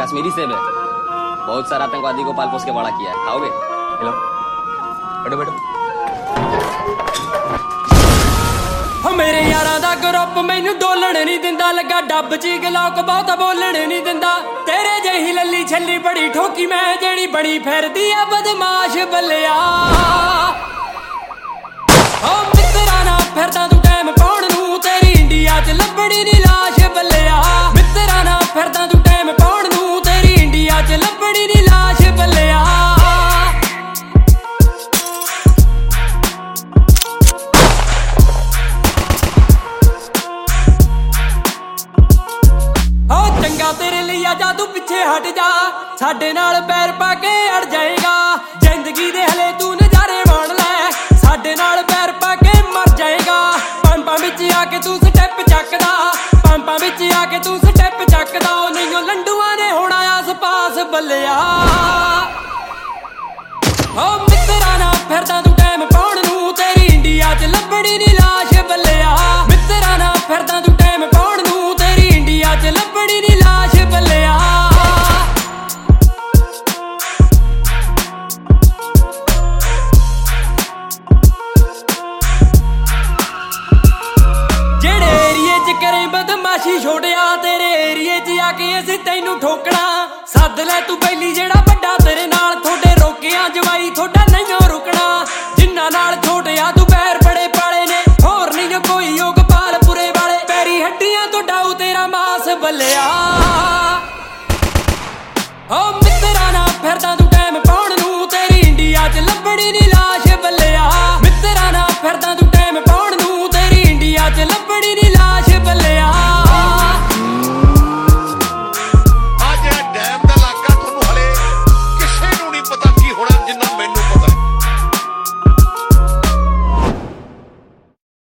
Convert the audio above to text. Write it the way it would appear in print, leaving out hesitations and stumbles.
कश्मीरी सेब है, बहुत सारा आतंकवादी को पाल पोस के बड़ा किया है। खाओगे? हेलो, बैठो बैठो। मेरे यारा दा ग्रुप मैनू डोलण नहीं दिंदा, लगा डब च गलौक बहुत बोलण नहीं दिंदा। तेरे जही लली छली बड़ी ठोकी मैं, जेड़ी बड़ी फिरदी आ बदमाश बल्लिया। ओ मित्रा ना फिरदा तू टाइम पाउण नूं, तेरी इंडिया च लभणी नी लाश बल्लिया। मित्रा ना फिरदा तू टाइम पाउण नूं, तेरी इंडिया च लभणी नी लाश बल्लिया। तेरे लिए आजा तू पिछे हट जा, साडे नाल पैर पा के अड़ जाएगा। जिंदगी दे हले तू नजारे मान लै, साडे नाल पैर पा के मर जाएगा। पंपां विच आके तू स्टैप चकदा, पंपां विच आके तू स्टैप चकदा। नहीं लंडुआं ने होना आस पास बल्लिया। ओ मित्रा ना फिरदा तू टाइम पाउण नूं, तेरी इंडिया च लभणी नी लाश बल्लिया। मित्रा ना फिरदा तू टाइम पाउण नूं, तेरी इंडिया च लभणी नी लाश बल्लिया। जेड़े एरिए च करे बदमाशी छोड़िया, तेरे एरिए च आके असीं तैनू ठोकना। सद लै तू पहली जेड़ा बड़ा तेरे नाल, थोड़े रोकिया जवाई थोड़ा नहीं रुकना। जिन्ना नाल छोटिया तू पैर बड़े पाले ने, होर नहीं कोई योग पाल पुरे वाले। पैरी हड्डियां तो डाऊ तेरा मास बल्लिया। ओ मित्रा ना फिरदा तू टाइम पाउण नूं, तेरी इंडिया च लभणी नी